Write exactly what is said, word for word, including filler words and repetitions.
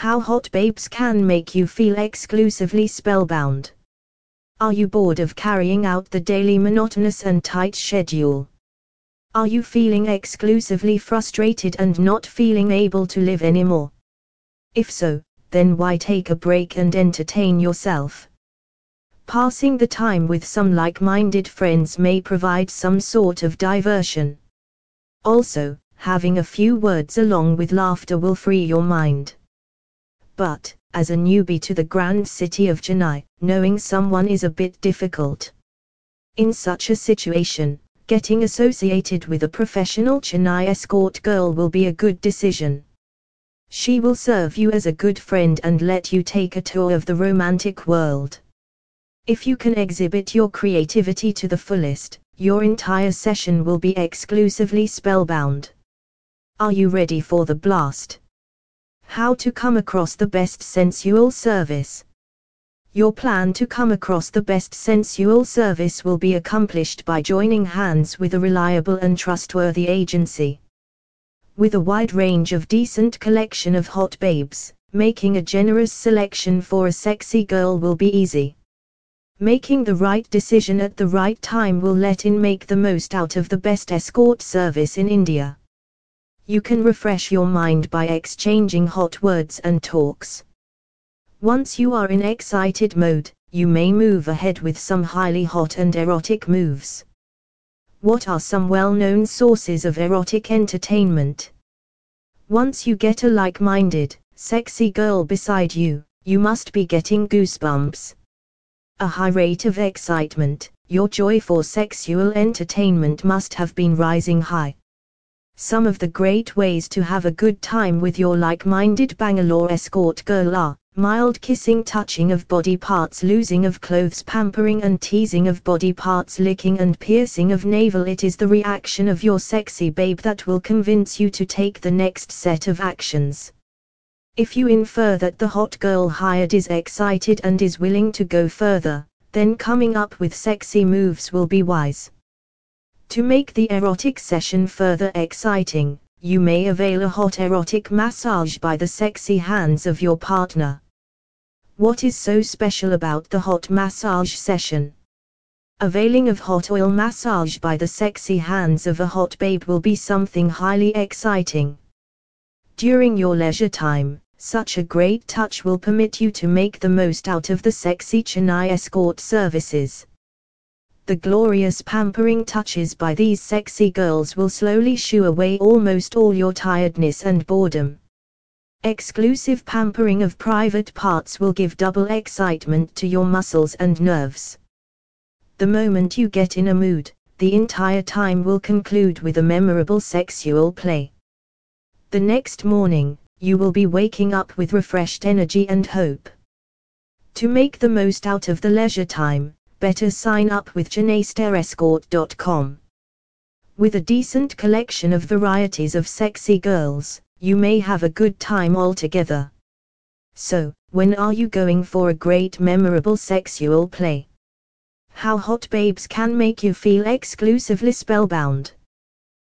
How hot babes can make you feel exclusively spellbound. Are you bored of carrying out the daily monotonous and tight schedule? Are you feeling exclusively frustrated and not feeling able to live anymore? If so, then why take a break and entertain yourself? Passing the time with some like-minded friends may provide some sort of diversion. Also, having a few words along with laughter will free your mind. But, as a newbie to the grand city of Chennai, knowing someone is a bit difficult. In such a situation, getting associated with a professional Chennai escort girl will be a good decision. She will serve you as a good friend and let you take a tour of the romantic world. If you can exhibit your creativity to the fullest, your entire session will be exclusively spellbound. Are you ready for the blast? How to come across the best sensual service. Your plan to come across the best sensual service will be accomplished by joining hands with a reliable and trustworthy agency. With a wide range of decent collection of hot babes, making a generous selection for a sexy girl will be easy. Making the right decision at the right time will let in make the most out of the best escort service in India. You can refresh your mind by exchanging hot words and talks. Once you are in excited mode, you may move ahead with some highly hot and erotic moves. What are some well-known sources of erotic entertainment? Once you get a like-minded, sexy girl beside you, you must be getting goosebumps. A high rate of excitement, your joy for sexual entertainment must have been rising high. Some of the great ways to have a good time with your like-minded Bangalore escort girl are mild kissing, touching of body parts, losing of clothes, pampering and teasing of body parts, licking and piercing of navel. It is the reaction of your sexy babe that will convince you to take the next set of actions. If you infer that the hot girl hired is excited and is willing to go further, then coming up with sexy moves will be wise. To make the erotic session further exciting, you may avail a hot erotic massage by the sexy hands of your partner. What is so special about the hot massage session? Availing of hot oil massage by the sexy hands of a hot babe will be something highly exciting. During your leisure time, such a great touch will permit you to make the most out of the sexy Chennai escort services. The glorious pampering touches by these sexy girls will slowly shoo away almost all your tiredness and boredom. Exclusive pampering of private parts will give double excitement to your muscles and nerves. The moment you get in a mood, the entire time will conclude with a memorable sexual play. The next morning, you will be waking up with refreshed energy and hope. To make the most out of the leisure time, better sign up with chennai star escort dot com. With a decent collection of varieties of sexy girls, you may have a good time altogether. So, when are you going for a great memorable sexual play? How hot babes can make you feel exclusively spellbound.